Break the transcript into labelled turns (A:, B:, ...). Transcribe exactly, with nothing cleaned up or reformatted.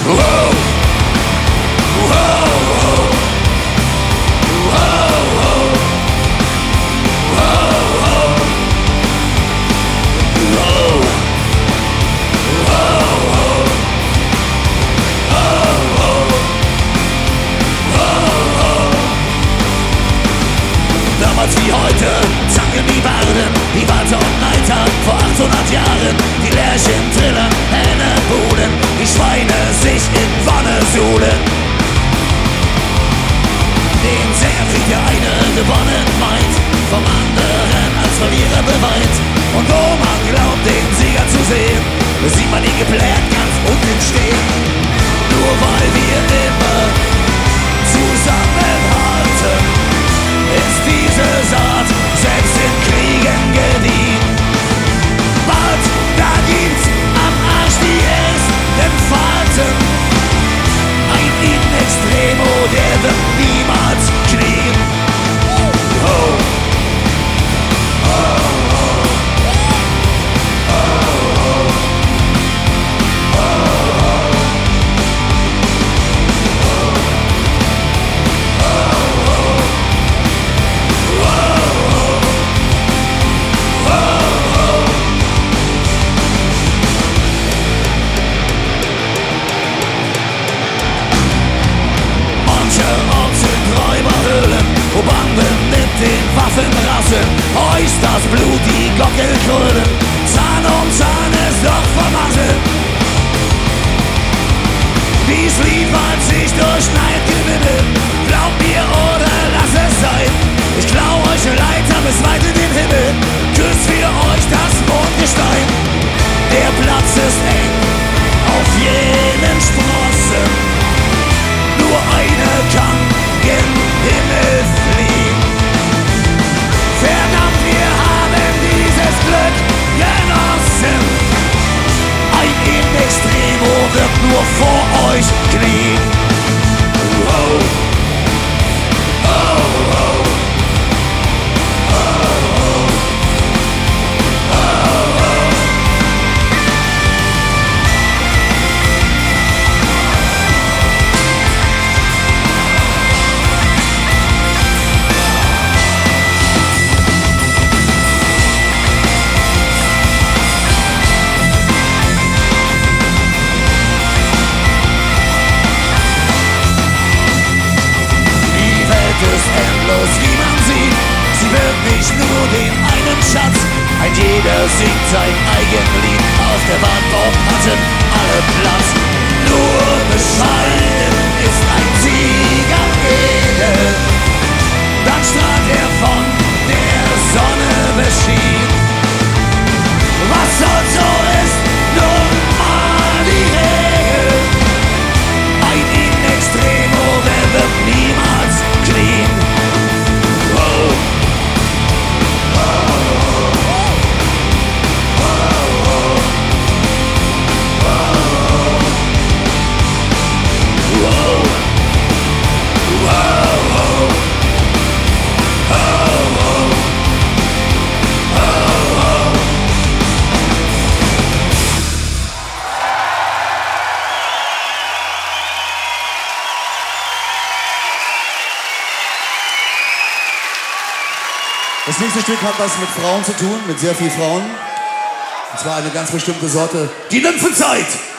A: Damals wie heute zanken die Barden, die Walter und Reiter vor achthundert Jahren. Die Lerchen trillen, helle Buden, die Schweine sich in Wonne suhlen. Den Sänger kriegt der eine gewonnen meint, vom anderen als Verlierer beweint. Und wo man glaubt, den Sieger zu sehen, sieht man ihn geplärt ganz unten stehen. Nur weil wir immer zusammenhalten, ist diese Saat selbst in Kriegen gediehen. Bald, da gibt's am Arsch die ersten Falten. Ein in Extremo, der wird niemals knien. Oh. Oh, oh. Oh, oh. Oh, oh. Wo Banden mit den Waffen rasseln, heust das Blut die Glocke krölen. Zahn um Zahn ist doch vermasselt. Dies Lied walzt sich durch Neidgewinne. Glaubt mir oder lass es sein. Ich klau euch eine Leiter bis weit in den Himmel. Küsst für euch das Mondgestein. Der Platz ist eng auf jenen Sprossen. Nur eine kann gen Himmel fliehen. Verdammt, wir haben dieses Glück genossen. Ein in Extremo wird nur vor euch knien. Oh, oh, oh, oh, oh, wie man sieht, sie wird nicht nur den einen Schatz, ein jeder singt sein eigen Lied, auf der Wand hatten alle Platz. Nur bescheiden ist ein Sieger edel, dann strahlt er von der Sonne beschieden. Was soll so ist nun mal die Regel, ein in Extremo, wer wird niemals clean.
B: Das nächste Stück hat was mit Frauen zu tun, mit sehr vielen Frauen. Und zwar eine ganz bestimmte Sorte.
A: Die Nymphenzeit!